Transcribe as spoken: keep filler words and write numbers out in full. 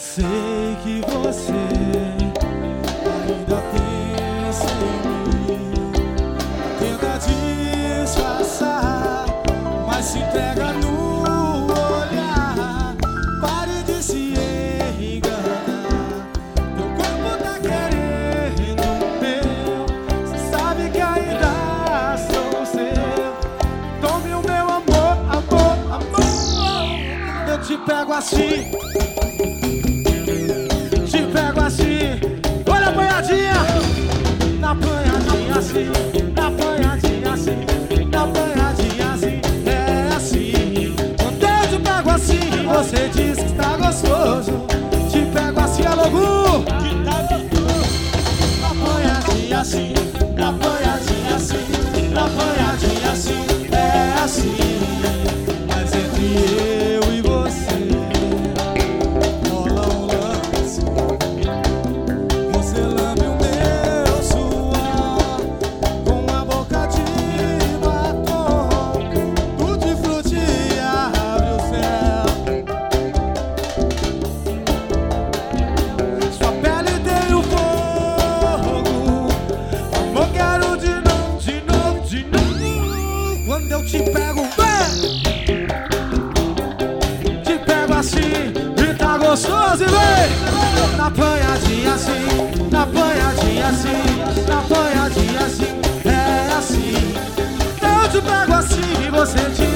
Sei que você ainda pensa em mim, tenta disfarçar, mas se entrega no olhar. Pare de se enganar, teu corpo tá querendo o meu. Cê sabe que ainda sou seu. Tome o meu amor, amor, amor. Eu te pego assim, te pego assim. Olha a apanhadinha, na apanhadinha assim, na apanhadinha assim, na apanhadinha assim. É assim, quando eu te pego assim, você diz que está gostoso. Te pego assim, alô Gu, que tá gostoso. Na apanhadinha assim, na apanhadinha assim, na apanhadinha assim. É assim, mas entre eu e você rola um lance. Você lambe o meu suor com a boca de batom. Tutti frutti abre o céu. Sua pele tem o fogo. Amor, quero de novo, de novo, de novo. Quando eu te pego, vem! Te pego assim e tá gostoso, e vem! Na apanhadinha assim, na apanhadinha assim, na apanhadinha assim. É assim, eu te pego assim e você te